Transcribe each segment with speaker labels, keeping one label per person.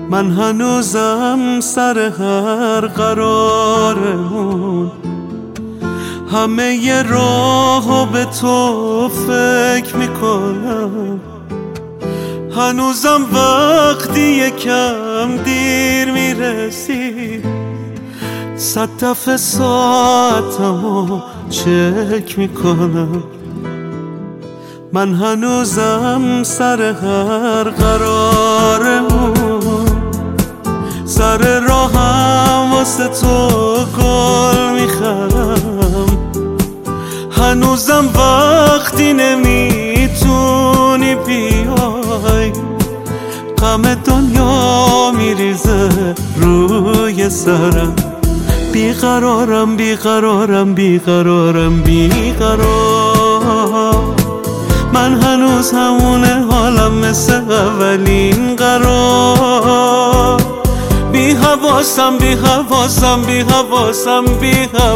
Speaker 1: من هنوزم سر هر قرارمون همه ی راهو به تو فکر میکنم. هنوزم وقتی یکم دیر میرسی 100 دفعه ساعتمو چک میکنم. من هنوزم سر هر قرارمون سر راهم واسه تو گل میخرم. هنوزم وقتی نمیتونی بیای غم دنیا میریزه روی سرم. بیقرارم بیقرارم بیقرارم بیقرار. من هنوز همونه حالم مثل اولین قرار. بی حواسم بی حواسم بی حواسم بی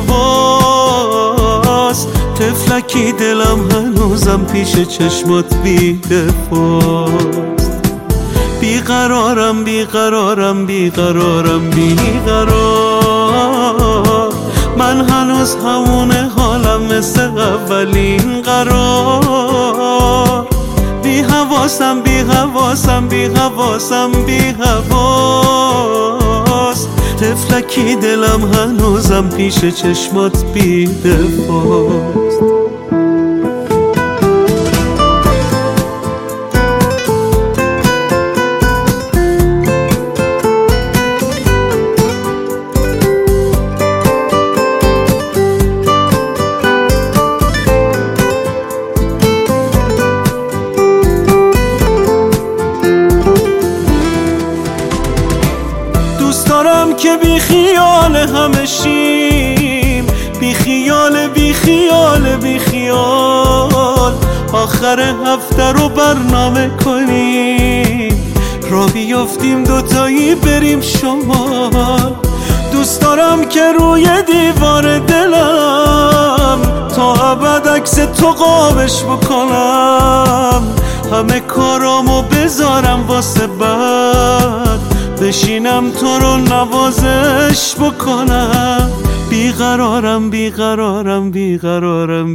Speaker 1: حواس. طفلکی دلم هنوزم پیش چشمات بی دفاست. بیقرارم بیقرارم بیقرارم بیقرار. من هنوز همونه حالم مثل اولین قرار. بی حواسم بی حواسم بی حواسم بی حواس. طفلکی دلم هنوزم پیش چشمات بی دفاست. دوست دارم که بی خیال همه شیم، بی خیال بی خیال بی خیال. آخر هفته رو برنامه کنیم، را بیافتیم دوتایی بریم شمال. دوست دارم که روی دیوار دلم تا ابد عکس تو قابش بکنم. همه کارامو بذارم واسه بعد بشینم تو رو نوازش بکنم. بیقرارم بیقرارم بیقرارم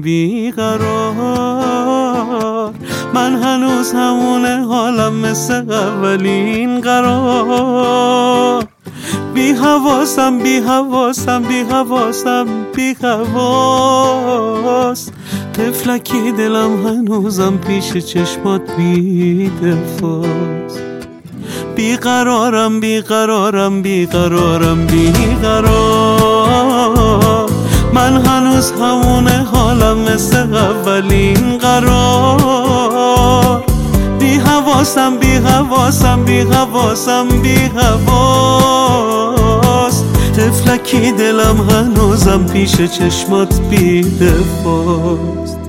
Speaker 1: بیقرار. من هنوز همونه حالم مثل اولین قرار. بی حواسم بی حواسم بی حواسم بی حواس. طفلکی دلم هنوزم پیش چشمات بی دفاست. بیقرارم بیقرارم بیقرارم بیقرار. من هنوز همونه حالم مثل اولین قرار. بی حواسم بی حواسم بی حواسم بی حواس. طفلکی دلم هنوزم پیش چشمات بی دفاست.